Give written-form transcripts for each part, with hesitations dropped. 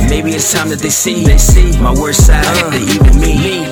Maybe it's time that they see my worst side, the evil me.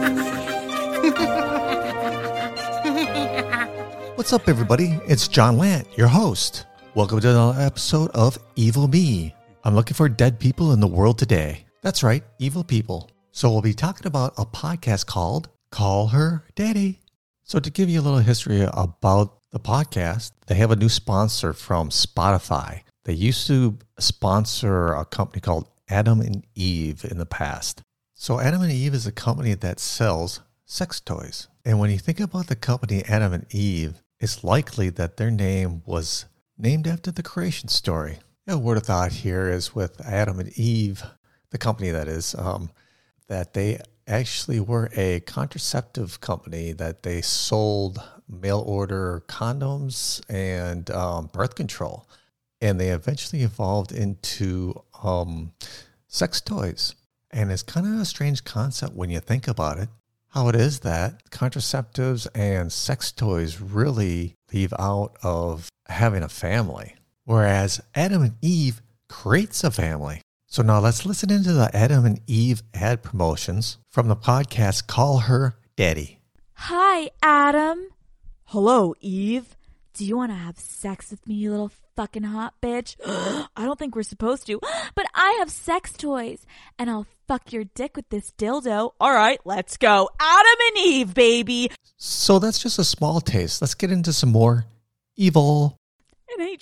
What's up, everybody? It's John Lant, your host. Welcome to another episode of Evil Me. I'm looking for dead people in the world today. That's right, evil people. So we'll be talking about a podcast called Call Her Daddy. So to give you a little history about the podcast, they have a new sponsor from Spotify. They used to sponsor a company called Adam and Eve in the past. So Adam and Eve is a company that sells sex toys. And when you think about the company Adam and Eve, it's likely that their name was named after the creation story. A word of thought here is with Adam and Eve, the company that is, that they actually were a contraceptive company that they sold mail order condoms and birth control. And they eventually evolved into sex toys. And it's kind of a strange concept when you think about it. How it is that contraceptives and sex toys really leave out of having a family, whereas Adam and Eve creates a family. So now let's listen into the Adam and Eve ad promotions from the podcast Call Her Daddy. Hi, Adam. Hello, Eve. Do you want to have sex with me, you little fucking hot bitch? I don't think we're supposed to, but I have sex toys, and I'll fuck your dick with this dildo. All right, let's go. Adam and Eve, baby. So that's just a small taste. Let's get into some more evil. And I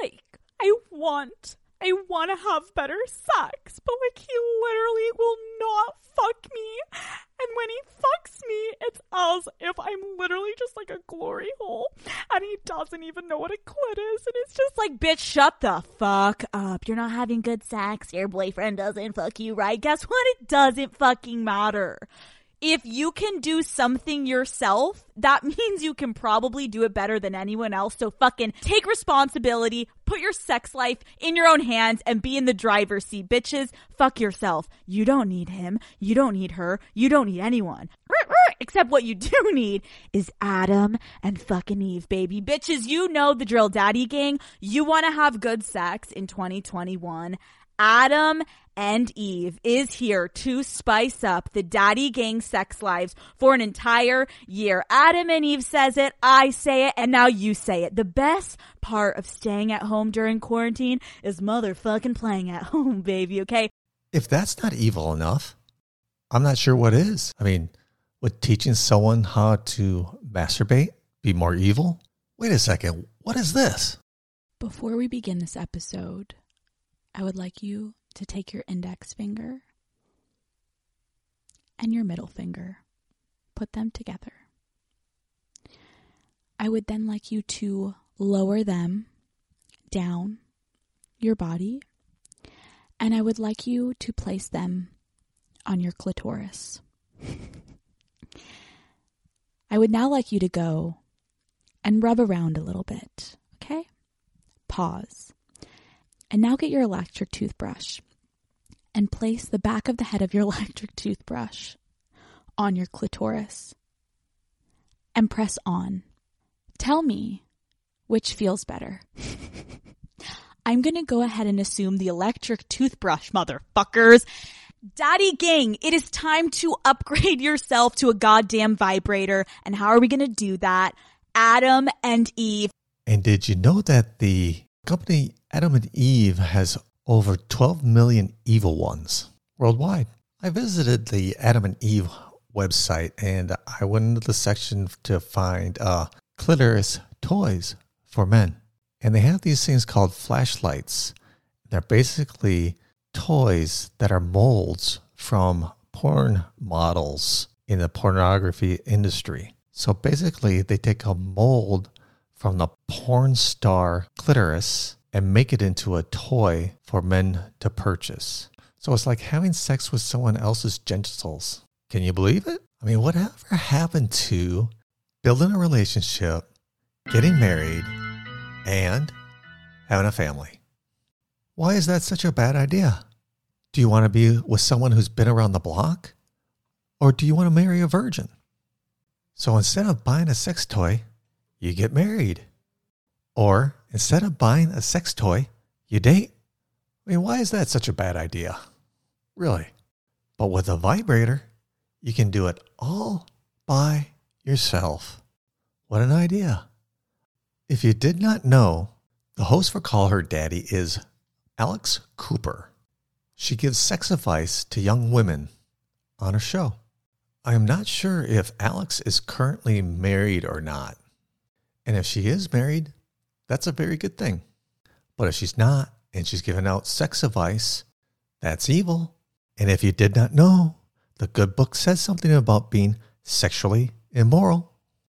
want to have better sex, but he literally will not fuck me. And when he fucks me, it's as if I'm literally just like a glory hole, and he doesn't even know what a clit is. And it's just like, bitch, shut the fuck up. You're not having good sex. Your boyfriend doesn't fuck you right. Guess what? It doesn't fucking matter. If you can do something yourself, that means you can probably do it better than anyone else. So fucking take responsibility, put your sex life in your own hands, and be in the driver's seat. Bitches, fuck yourself. You don't need him. You don't need her. You don't need anyone. Except what you do need is Adam and fucking Eve, baby. Bitches, you know the drill, daddy gang. You want to have good sex in 2021. Adam and Eve is here to spice up the daddy gang sex lives for an entire year. Adam and Eve says it, I say it, and now you say it. The best part of staying at home during quarantine is motherfucking playing at home, baby, okay? If that's not evil enough, I'm not sure what is. I mean, would teaching someone how to masturbate be more evil? Wait a second, what is this? Before we begin this episode, I would like you to take your index finger and your middle finger, put them together. I would then like you to lower them down your body, and I would like you to place them on your clitoris. I would now like you to go and rub around a little bit, okay? Pause. And now get your electric toothbrush and place the back of the head of your electric toothbrush on your clitoris and press on. Tell me which feels better. I'm going to go ahead and assume the electric toothbrush, motherfuckers. Daddy gang, it is time to upgrade yourself to a goddamn vibrator. And how are we going to do that? Adam and Eve. And did you know that the company Adam and Eve has over 12 million evil ones worldwide? I visited the Adam and Eve website, and I went into the section to find clitoris toys for men. And they have these things called flashlights. They're basically toys that are molds from porn models in the pornography industry. So basically, they take a mold from the porn star clitoris and make it into a toy for men to purchase. So it's like having sex with someone else's genitals. Can you believe it? I mean, whatever happened to building a relationship, getting married, and having a family? Why is that such a bad idea? Do you want to be with someone who's been around the block? Or do you want to marry a virgin? So instead of buying a sex toy, you get married. Or instead of buying a sex toy, you date. I mean, why is that such a bad idea? Really. But with a vibrator, you can do it all by yourself. What an idea. If you did not know, the host for Call Her Daddy is Alex Cooper. She gives sex advice to young women on her show. I am not sure if Alex is currently married or not. And if she is married, that's a very good thing. But if she's not, and she's giving out sex advice, that's evil. And if you did not know, the good book says something about being sexually immoral.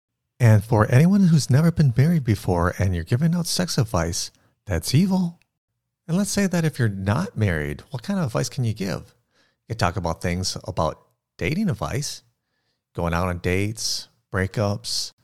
And for anyone who's never been married before and you're giving out sex advice, that's evil. And let's say that if you're not married, what kind of advice can you give? You can talk about things about dating advice, going out on dates, breakups,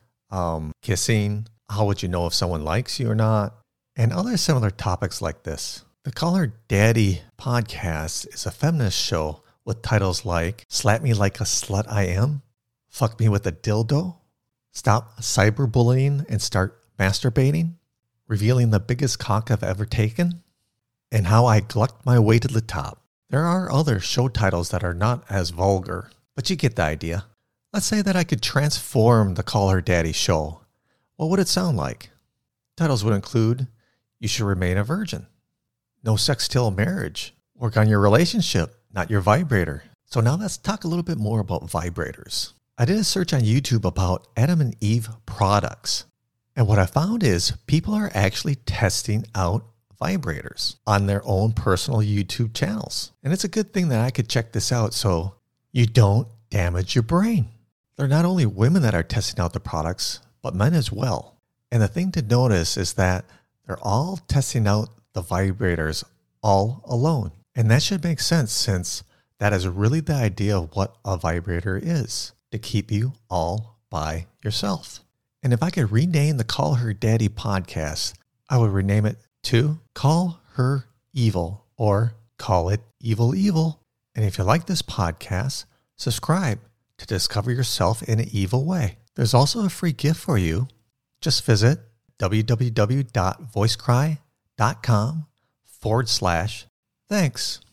kissing, how would you know if someone likes you or not, and other similar topics like this. The Call Her Daddy podcast is a feminist show with titles like Slap Me Like a Slut I Am, Fuck Me With a Dildo, Stop Cyberbullying and Start Masturbating, Revealing the Biggest Cock I've Ever Taken, and How I Glucked My Way to the Top. There are other show titles that are not as vulgar, but you get the idea. Let's say that I could transform the Call Her Daddy show. What would it sound like? Titles would include You Should Remain a Virgin, No Sex Till Marriage, Work on Your Relationship, Not Your Vibrator. So now let's talk a little bit more about vibrators. I did a search on YouTube about Adam and Eve products. And what I found is people are actually testing out vibrators on their own personal YouTube channels. And it's a good thing that I could check this out so you don't damage your brain. There are not only women that are testing out the products, but men as well. And the thing to notice is that they're all testing out the vibrators all alone. And that should make sense since that is really the idea of what a vibrator is, to keep you all by yourself. And if I could rename the Call Her Daddy podcast, I would rename it to Call Her Evil or Call It Evil Evil. And if you like this podcast, subscribe to discover yourself in an evil way. There's also a free gift for you. Just visit www.voicecry.com/thanks.